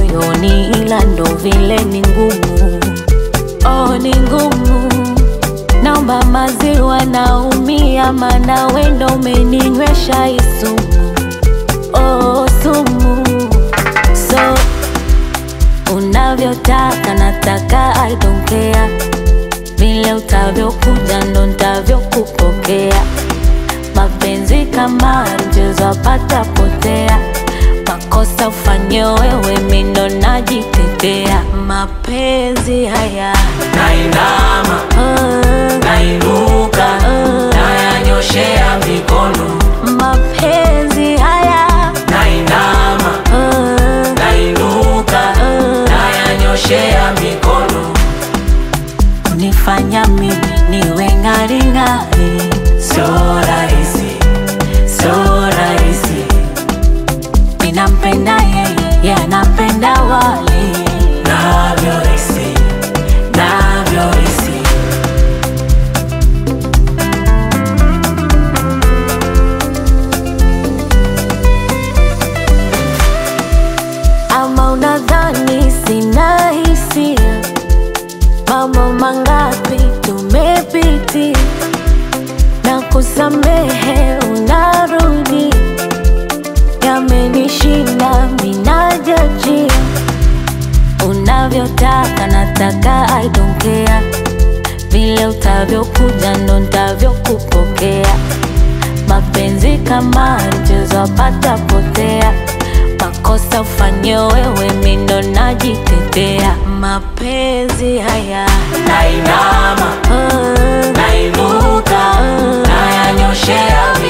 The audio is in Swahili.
moyoni, ila ndo vile ni ngumu. Oh, ni ngumu. Naomba maziwa, naumia, maana wewe ndo umeninywesha isumu. Oh, sumu. So unavyotaka nataka, I don't care. Vile utavyokuja ndo nitavyokupokea. Mapenzi kama mchezo pata potea. Makosa ufanye wewe, mimi ndo najitetea. Mapenzi haya nainama, nainuka, nayanyoshea mikono. Mapenzi haya Nainama, nainuka, nayanyoshea mikono. unifanya mimi niwe ng'aring'ari. So rahisi, so rahisi. Ninampenda yeye, anapenda wali. Navyohisi, navyohisi. Ama unadhani sina hisia? Mambo mangapi tumepitia, na kusamehe unarudi. Yamenishinda minajajia. Unavyotaka nataka, I don't care. Vile utavyokuja ndo nitavyokupokea. Mapenzi kama mchezo pata potea. Makosa ufanye wewe, mimi ndo najitetea. Mapenzi haya Nainama, nainuka, nayanyoshea